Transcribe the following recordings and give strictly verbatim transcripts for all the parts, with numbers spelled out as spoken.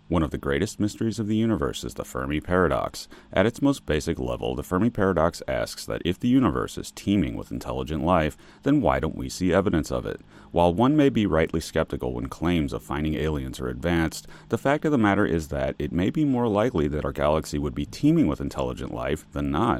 One of the greatest mysteries of the universe is the Fermi paradox. At its most basic level, the Fermi paradox asks that if the universe is teeming with intelligent life, then why don't we see evidence of it? While one may be rightly skeptical when claims of finding aliens are advanced, the fact of the matter is that it may be more likely that our galaxy would be teeming with intelligent life than not.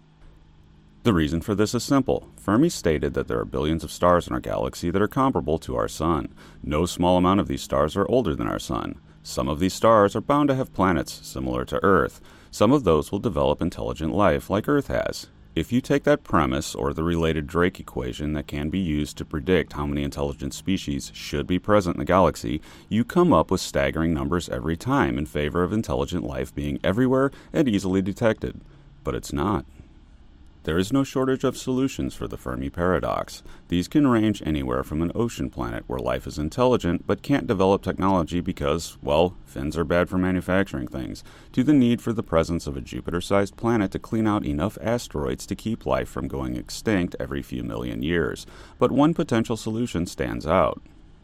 The reason for this is simple. Fermi stated that there are billions of stars in our galaxy that are comparable to our Sun. No small amount of these stars are older than our Sun. Some of these stars are bound to have planets similar to Earth. Some of those will develop intelligent life like Earth has. If you take that premise, or the related Drake equation that can be used to predict how many intelligent species should be present in the galaxy, you come up with staggering numbers every time in favor of intelligent life being everywhere and easily detected. But it's not. There is no shortage of solutions for the Fermi paradox. These can range anywhere from an ocean planet where life is intelligent but can't develop technology because, well, fins are bad for manufacturing things, to the need for the presence of a Jupiter-sized planet to clean out enough asteroids to keep life from going extinct every few million years. But one potential solution stands out.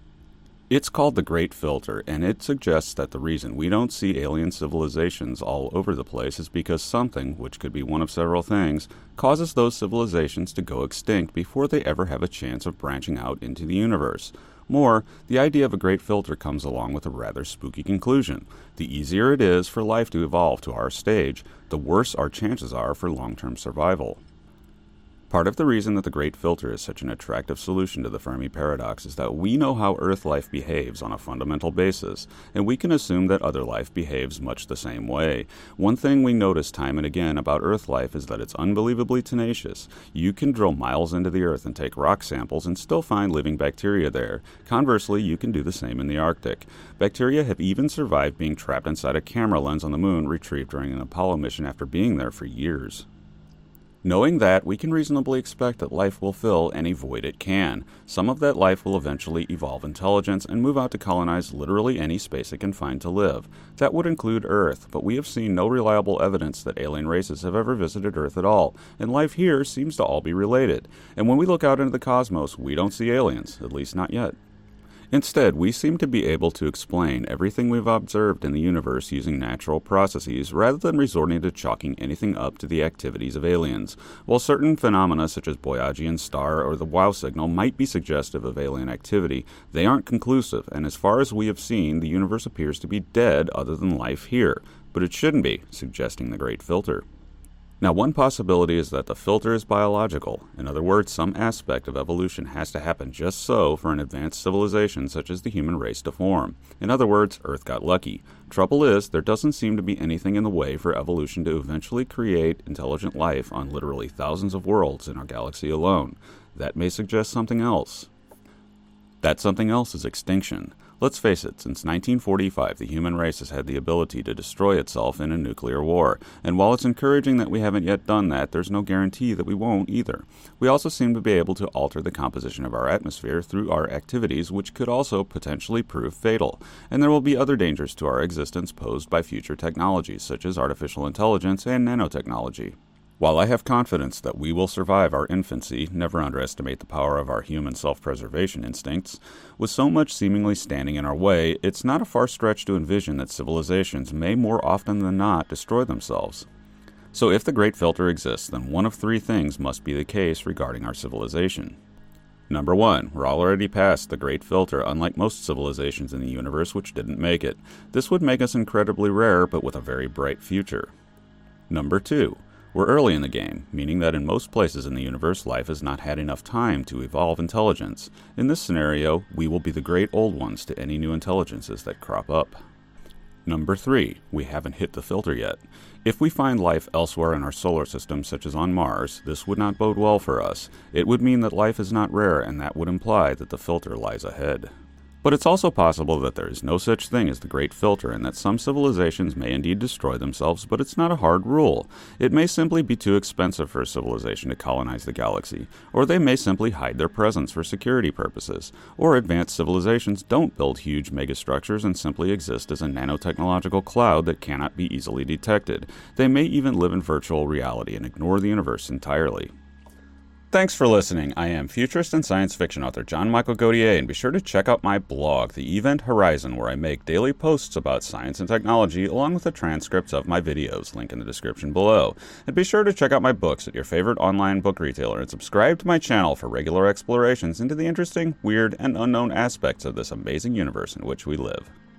It's called the Great Filter, and it suggests that the reason we don't see alien civilizations all over the place is because something, which could be one of several things, causes those civilizations to go extinct before they ever have a chance of branching out into the universe. More, the idea of a Great Filter comes along with a rather spooky conclusion. The easier it is for life to evolve to our stage, the worse our chances are for long-term survival. Part of the reason that the Great Filter is such an attractive solution to the Fermi paradox is that we know how Earth life behaves on a fundamental basis, and we can assume that other life behaves much the same way. One thing we notice time and again about Earth life is that it's unbelievably tenacious. You can drill miles into the Earth and take rock samples and still find living bacteria there. Conversely, you can do the same in the Arctic. Bacteria have even survived being trapped inside a camera lens on the Moon retrieved during an Apollo mission after being there for years. Knowing that, we can reasonably expect that life will fill any void it can. Some of that life will eventually evolve intelligence and move out to colonize literally any space it can find to live. That would include Earth, but we have seen no reliable evidence that alien races have ever visited Earth at all, and life here seems to all be related. And when we look out into the cosmos, we don't see aliens, at least not yet. Instead, we seem to be able to explain everything we've observed in the universe using natural processes rather than resorting to chalking anything up to the activities of aliens. While certain phenomena such as Boyajian star or the WOW signal might be suggestive of alien activity, they aren't conclusive, and as far as we have seen, the universe appears to be dead other than life here. But it shouldn't be, suggesting the Great Filter. Now, one possibility is that the filter is biological. In other words, some aspect of evolution has to happen just so for an advanced civilization such as the human race to form. In other words, Earth got lucky. Trouble is, there doesn't seem to be anything in the way for evolution to eventually create intelligent life on literally thousands of worlds in our galaxy alone. That may suggest something else. That something else is extinction. Let's face it, since nineteen forty-five, the human race has had the ability to destroy itself in a nuclear war, and while it's encouraging that we haven't yet done that, there's no guarantee that we won't either. We also seem to be able to alter the composition of our atmosphere through our activities, which could also potentially prove fatal, and there will be other dangers to our existence posed by future technologies, such as artificial intelligence and nanotechnology. While I have confidence that we will survive our infancy, never underestimate the power of our human self-preservation instincts. With so much seemingly standing in our way, it's not a far stretch to envision that civilizations may more often than not destroy themselves. So if the Great Filter exists, then one of three things must be the case regarding our civilization. Number one, we're already past the Great Filter, unlike most civilizations in the universe which didn't make it. This would make us incredibly rare, but with a very bright future. Number two, we're early in the game, meaning that in most places in the universe, life has not had enough time to evolve intelligence. In this scenario, we will be the great old ones to any new intelligences that crop up. Number three, we haven't hit the filter yet. If we find life elsewhere in our solar system, such as on Mars, this would not bode well for us. It would mean that life is not rare, and that would imply that the filter lies ahead. But it's also possible that there is no such thing as the Great Filter and that some civilizations may indeed destroy themselves, but it's not a hard rule. It may simply be too expensive for a civilization to colonize the galaxy, or they may simply hide their presence for security purposes, or advanced civilizations don't build huge megastructures and simply exist as a nanotechnological cloud that cannot be easily detected. They may even live in virtual reality and ignore the universe entirely. Thanks for listening. I am futurist and science fiction author John Michael Godier, and be sure to check out my blog, The Event Horizon, where I make daily posts about science and technology, along with the transcripts of my videos, link in the description below. And be sure to check out my books at your favorite online book retailer, and subscribe to my channel for regular explorations into the interesting, weird, and unknown aspects of this amazing universe in which we live.